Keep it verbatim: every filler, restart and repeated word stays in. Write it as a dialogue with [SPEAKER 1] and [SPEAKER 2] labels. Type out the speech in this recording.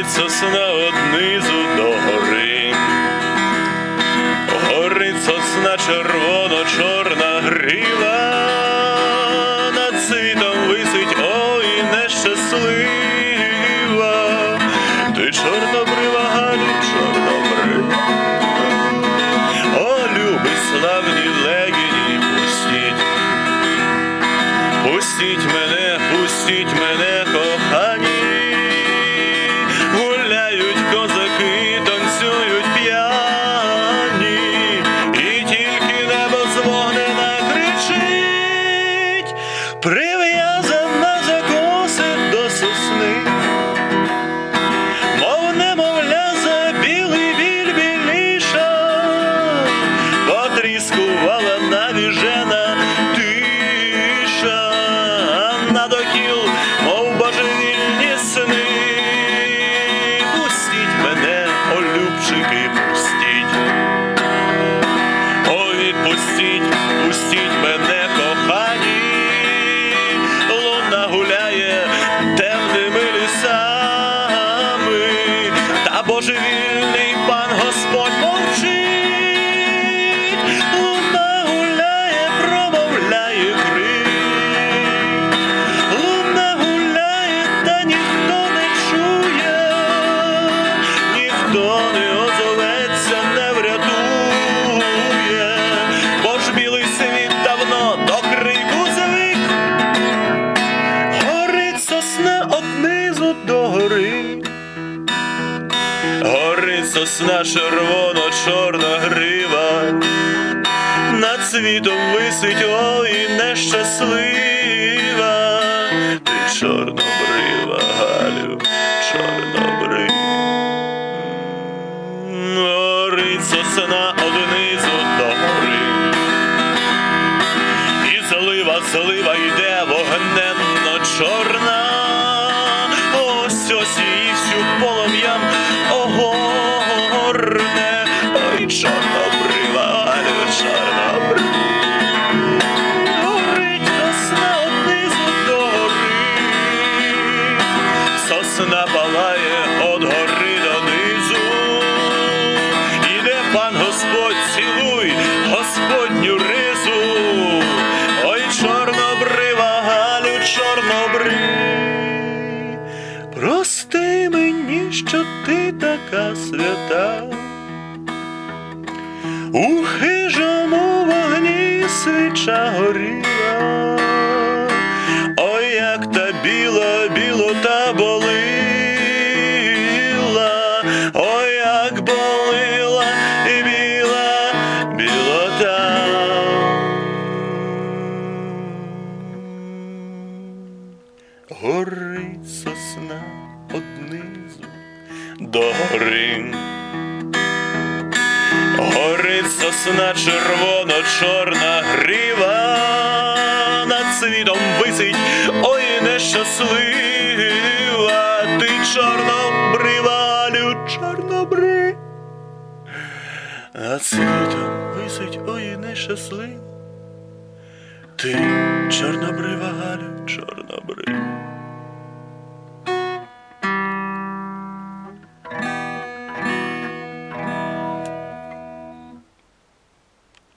[SPEAKER 1] горить сосна однизу до гори, горить сосна червоно-чорна грива, над світом висить, ой, нещаслива, ти чорнобрива, Галю, чорнобрива. О, люби славні легені, пустіть, пустіть мене, пустіть мене, кохані. Гуляють козаки, танцюють п'яні, і тільки небо з вогнена кричить, прив'язана за коси до сосни, мов немовля за білий біль біліша, потріскувала навіжена тиша, надокіл, мов божевільні сни. Пустіть мене, о, любчики, пустіть, ой, пустіть, пустіть мене, кохані. Луна гуляє темними лісами, та божевільний пан Господь мовчить. Луна гуляє, промовляє крик, луна гуляє, та ніхто не чує, ніхто не озоветься, не врятує, бо ж білий світ давно до крику звик. Горить сосна однизу до гори, горить сосна червоно-чорна грива, над світом висить, ой, нещаслива, ти чорнобрива, Галю, чорнобрива. Горить сосна однизу до гори, і злива, злива йде вогненно-чорна, ось ось її всю полум'ям огорне, ой, чорнобрива, Галю, чорнобрива. Горить сосна однизу до гори, сосна палає од гори донизу, іде пан Господь, цілуй Господню ризу, ой, чорнобрива, Галю, чорнобрив. Прости мені, що ти така свята, у хижому вогні свіча горіла, ой, як та біла білота болила, ой, як болила і біла білота. Горить сосна однизу до гори, горить сосна червоно-чорна грива, над світом висить, ой, нещаслива, ти чорнобрива, Галю, чорнобрива. Над світом висить, ой, нещаслива, ти чорнобрива, Галю, чорнобрива.